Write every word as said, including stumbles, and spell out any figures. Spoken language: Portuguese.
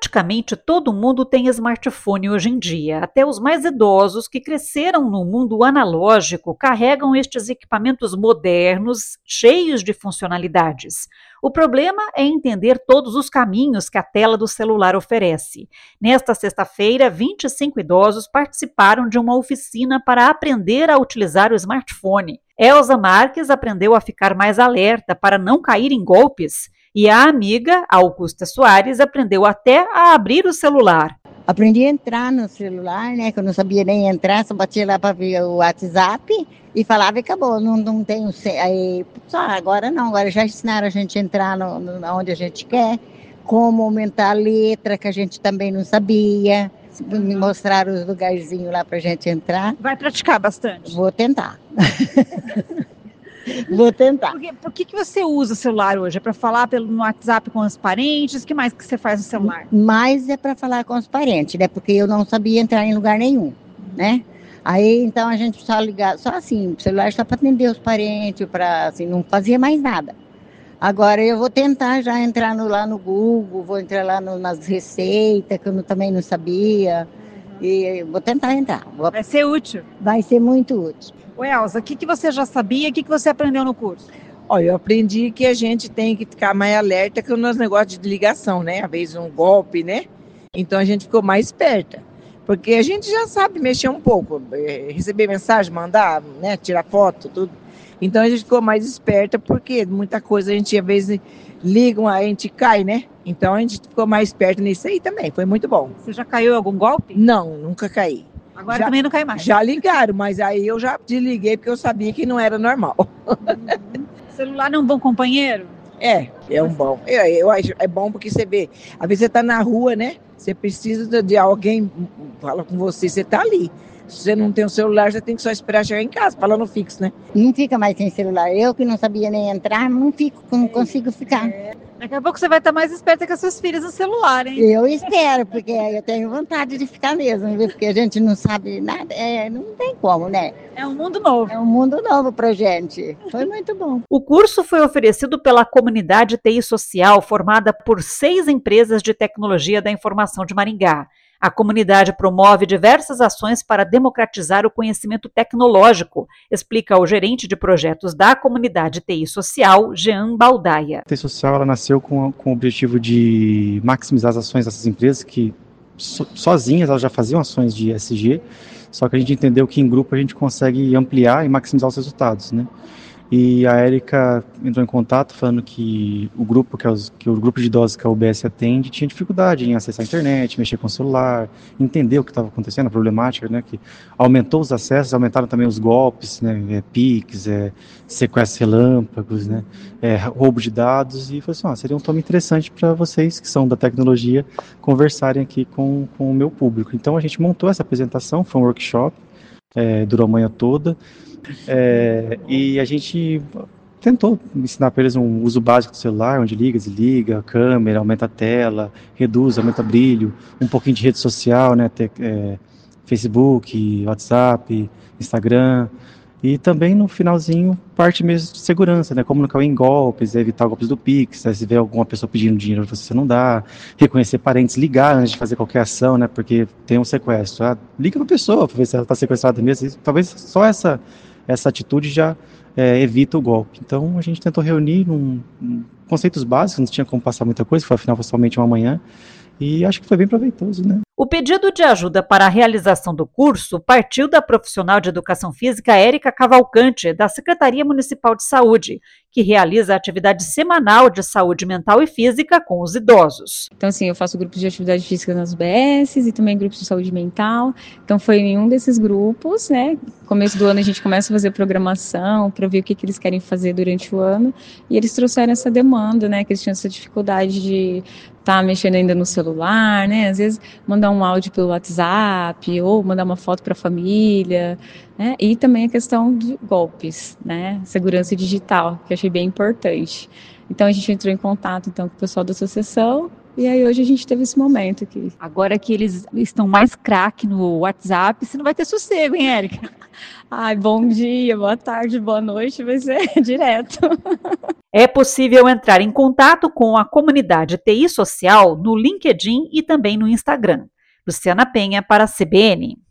Praticamente todo mundo tem smartphone hoje em dia. Até os mais idosos que cresceram no mundo analógico carregam estes equipamentos modernos, cheios de funcionalidades. O problema é entender todos os caminhos que a tela do celular oferece. Nesta sexta-feira, vinte e cinco idosos participaram de uma oficina para aprender a utilizar o smartphone. Elza Marques aprendeu a ficar mais alerta para não cair em golpes. E a amiga, Augusta Soares, aprendeu até a abrir o celular. Aprendi a entrar no celular, né? Que eu não sabia nem entrar, só batia lá para ver o WhatsApp e falava e acabou. Não, não tenho. Aí, só agora não, agora já ensinaram a gente a entrar no, no, onde a gente quer, como aumentar a letra, que a gente também não sabia. Me mostraram os lugarzinhos lá para a gente entrar. Vai praticar bastante? Vou tentar. Vou tentar. Por, que, por que, que você usa o celular hoje? É para falar pelo, no WhatsApp com os parentes? O que mais que você faz no celular? Mais é para falar com os parentes, né? Porque eu não sabia entrar em lugar nenhum, né? Aí, então, a gente só ligava, só assim, o celular só para atender os parentes, para, assim, não fazia mais nada. Agora eu vou tentar já entrar no, lá no Google, vou entrar lá no, nas receitas, que eu não, também não sabia. E vou tentar entrar. Vou... Vai ser útil? Vai ser muito útil. Ô Elza, o que, que você já sabia e o que, que você aprendeu no curso? Olha, eu aprendi que a gente tem que ficar mais alerta com os negócios de ligação, né? Às vezes um golpe, né? Então a gente ficou mais esperta. Porque a gente já sabe mexer um pouco, receber mensagem, mandar, né? Tirar foto, tudo. Então a gente ficou mais esperta porque muita coisa a gente às vezes liga, a gente cai, né? Então a gente ficou mais esperto nisso aí também, foi muito bom. Você já caiu em algum golpe? Não, nunca caí. Agora já, também não cai mais? Já ligaram, mas aí eu já desliguei porque eu sabia que não era normal. Uhum. Celular não é um bom companheiro? É, é um bom. Eu, eu acho, é bom porque você vê, às vezes você tá na rua, né? Você precisa de, de alguém, fala com você, você tá ali. Se você não tem o celular, você tem que só esperar chegar em casa, falando fixo, né? Não fica mais sem celular. Eu que não sabia nem entrar, não fico, não consigo ficar. É. Daqui a pouco você vai estar mais esperta que as suas filhas no celular, hein? Eu espero, porque eu tenho vontade de ficar mesmo, viu? Porque a gente não sabe nada, é, não tem como, né? É um mundo novo. É um mundo novo pra gente. Foi muito bom. O curso foi oferecido pela comunidade T I Social, formada por seis empresas de tecnologia da informação de Maringá. A comunidade promove diversas ações para democratizar o conhecimento tecnológico, explica o gerente de projetos da comunidade T I Social, Jean Baldaia. A T I Social ela nasceu com, com o objetivo de maximizar as ações dessas empresas que so, sozinhas elas já faziam ações de E S G, só que a gente entendeu que em grupo a gente consegue ampliar e maximizar os resultados, né? E a Érica entrou em contato falando que o grupo que, é os, que o grupo de idosos que a U B S atende tinha dificuldade em acessar a internet, mexer com o celular, entender o que estava acontecendo, a problemática, né, que aumentou os acessos, aumentaram também os golpes, né, é, Pix, é, sequestros relâmpagos, né, é, roubo de dados, e falou assim, ah, seria um tema interessante para vocês que são da tecnologia conversarem aqui com, com o meu público. Então a gente montou essa apresentação, foi um workshop, é, durou a manhã toda. É, e a gente tentou ensinar para eles um uso básico do celular, onde liga, desliga, câmera, aumenta a tela, reduz, aumenta brilho, um pouquinho de rede social, né, ter, é, Facebook, WhatsApp, Instagram, e também no finalzinho parte mesmo de segurança, né, como não cair em golpes, evitar golpes do Pix, né, se vê alguma pessoa pedindo dinheiro você, você não dá, reconhecer parentes, ligar antes de fazer qualquer ação, né, porque tem um sequestro, ah, liga para a pessoa para ver se ela está sequestrada mesmo, e talvez só essa essa atitude já é, evita o golpe. Então a gente tentou reunir um, um, conceitos básicos, não tinha como passar muita coisa, foi afinal foi somente uma manhã, e acho que foi bem proveitoso, né? O pedido de ajuda para a realização do curso partiu da profissional de educação física Érica Cavalcante, da Secretaria Municipal de Saúde, que realiza a atividade semanal de saúde mental e física com os idosos. Então, assim, eu faço grupos de atividade física nas U B S e também grupos de saúde mental. Então, foi em um desses grupos, né? No começo do ano a gente começa a fazer programação para ver o que, que eles querem fazer durante o ano. E eles trouxeram essa demanda, né? Que eles tinham essa dificuldade de estar tá mexendo ainda no celular, né? Às vezes mandar um áudio pelo WhatsApp ou mandar uma foto para a família, né? E também a questão de golpes, né? Segurança digital, que eu achei bem importante. Então a gente entrou em contato então com o pessoal da associação E aí hoje a gente teve esse momento aqui. Agora que eles estão mais craque no WhatsApp, você não vai ter sossego, hein, Érica? Ai, bom dia, boa tarde, boa noite, vai ser direto. É possível entrar em contato com a comunidade T I Social no LinkedIn e também no Instagram. Luciana Penha para a C B N.